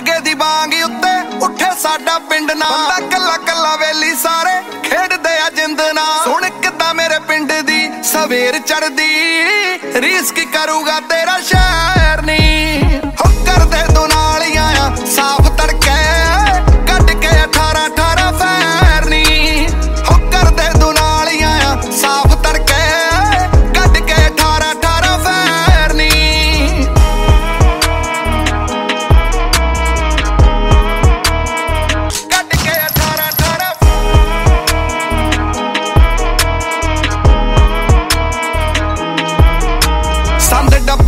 ਮੁਰਗੇ ਦੀ ਬਾਂਗ ਉੱਤੇ ਉੱਠੇ ਸਾਡਾ ਪਿੰਡ ਨਾ ਬੰਦਾ ਕੱਲਾ ਕੱਲਾ ਵੇਲੀ ਸਾਰੇ ਖੇਡਦੇ ਆ ਜਿੰਦ ਨਾ ਸੁਣ ਕਿੱਦਾਂ ਮੇਰੇ ਪਿੰਡ ਦੀ ਸਵੇਰ ਚੜਦੀ ਰੀਸ ਕੀ ਕਰੂਗਾ ਤੇਰਾ ਸ਼ਹਿਰ ਨੀ ਹੋ ਕਰਦੇ ਤੂੰ ਨਾਲੀਆਂ ਆ ਸਾਫ਼ ਤੜਕੇ ਕੱਢ ਕੇ 18 18 ਫੈਰ ਨੀ ਹੋ ਕਰਦੇ ਤੂੰ ਨਾਲੀਆਂ ਆ ਸਾਫ਼ ਤੜਕੇ ਕੱਢ ਕੇ 18 18 ਫੈਰ ਨੀ ਕੱਢ ਕੇ 18 18 ਸੰਦ ਡੱਬੇ